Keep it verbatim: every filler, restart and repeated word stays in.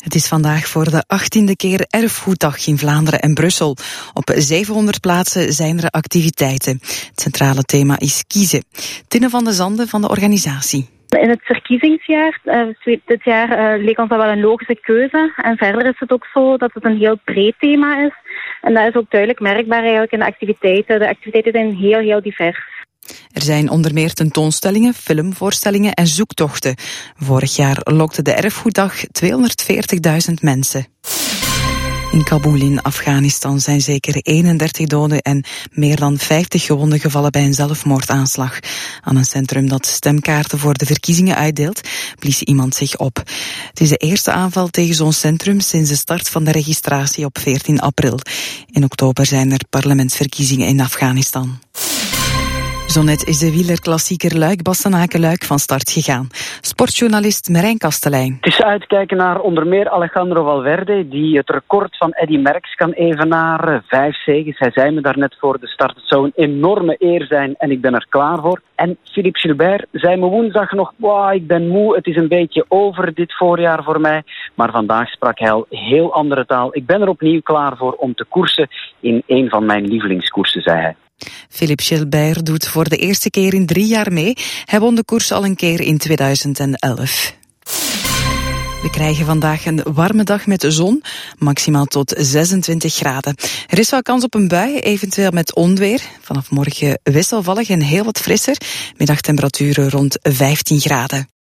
Het is vandaag voor de achttiende keer Erfgoeddag in Vlaanderen en Brussel. Op zevenhonderd plaatsen zijn er activiteiten. Het centrale thema is kiezen. Tinne van de Zanden van de organisatie. In het verkiezingsjaar, uh, dit jaar uh, leek ons dat wel een logische keuze. En verder is het ook zo dat het een heel breed thema is. En dat is ook duidelijk merkbaar eigenlijk in de activiteiten. De activiteiten zijn heel, heel divers. Er zijn onder meer tentoonstellingen, filmvoorstellingen en zoektochten. Vorig jaar lokte de Erfgoeddag tweehonderdveertigduizend mensen. In Kabul in Afghanistan zijn zeker eenendertig doden en meer dan vijftig gewonden gevallen bij een zelfmoordaanslag. Aan een centrum dat stemkaarten voor de verkiezingen uitdeelt, blies iemand zich op. Het is de eerste aanval tegen zo'n centrum sinds de start van de registratie op veertien april. In oktober zijn er parlementsverkiezingen in Afghanistan. Zo net is de wielerklassieker Luik-Bastenaken-Luik van start gegaan. Sportjournalist Marijn Kastelein. Het is uitkijken naar onder meer Alejandro Valverde, die het record van Eddy Merckx kan evenaren. Vijf zegens. Hij zei me daarnet voor de start. Het zou een enorme eer zijn en ik ben er klaar voor. En Philippe Gilbert zei me woensdag nog, wow, ik ben moe, het is een beetje over dit voorjaar voor mij. Maar vandaag sprak hij al heel andere taal. Ik ben er opnieuw klaar voor om te koersen in een van mijn lievelingskoersen, zei hij. Philippe Gilbert doet voor de eerste keer in drie jaar mee. Hij won de koers al een keer in tweeduizend elf. We krijgen vandaag een warme dag met de zon, maximaal tot zesentwintig graden. Er is wel kans op een bui, eventueel met onweer. Vanaf morgen wisselvallig en heel wat frisser. Middagtemperaturen rond vijftien graden.